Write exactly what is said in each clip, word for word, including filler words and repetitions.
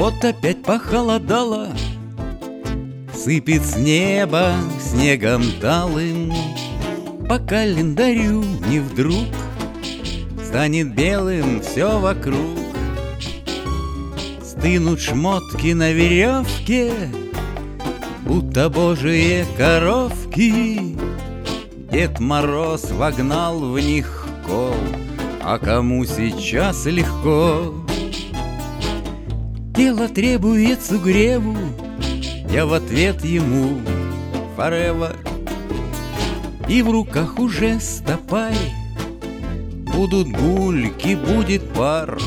Вот опять похолодало, сыпет с неба снегом талым. По календарю не вдруг станет белым все вокруг. Стынут шмотки на веревке, будто божие коровки. Дед Мороз вогнал в них кол, а кому сейчас легко? Тело требует сугреву, я в ответ ему forever. И в руках уже стопай, будут гульки, будет пар.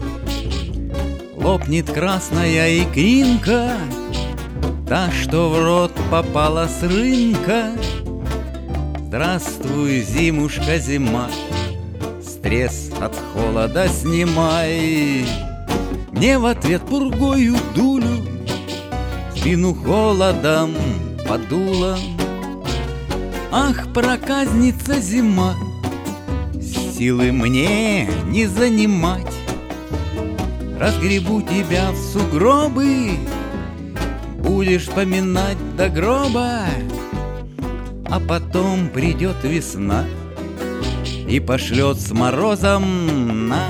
Лопнет красная икринка, та, что в рот попала с рынка. Здравствуй, зимушка, зима, стресс от холода снимай. Мне в ответ пургою дулю, спину холодом подуло. Ах, проказница зима, силы мне не занимать. Разгребу тебя в сугробы, будешь поминать до гроба. А потом придет весна и пошлет с морозом на.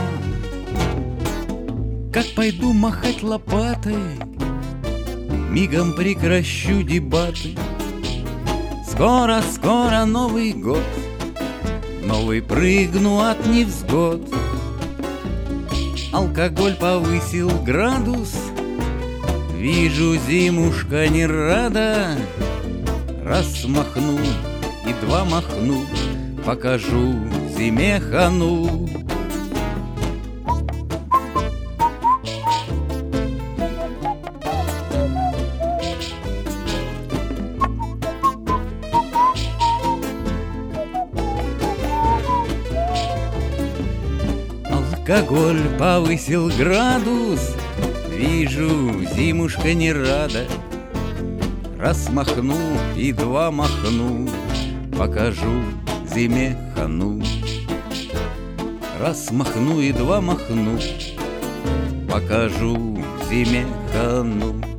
Как пойду махать лопатой, мигом прекращу дебаты. Скоро, скоро Новый год, новый прыгну от невзгод. Алкоголь повысил градус, вижу, зимушка не рада. Раз махну и два махну, покажу зиме хану. Алкоголь повысил градус, вижу, зимушка не рада. Раз махну и два махну, покажу зиме хану. Раз махну и два махну, покажу зиме хану.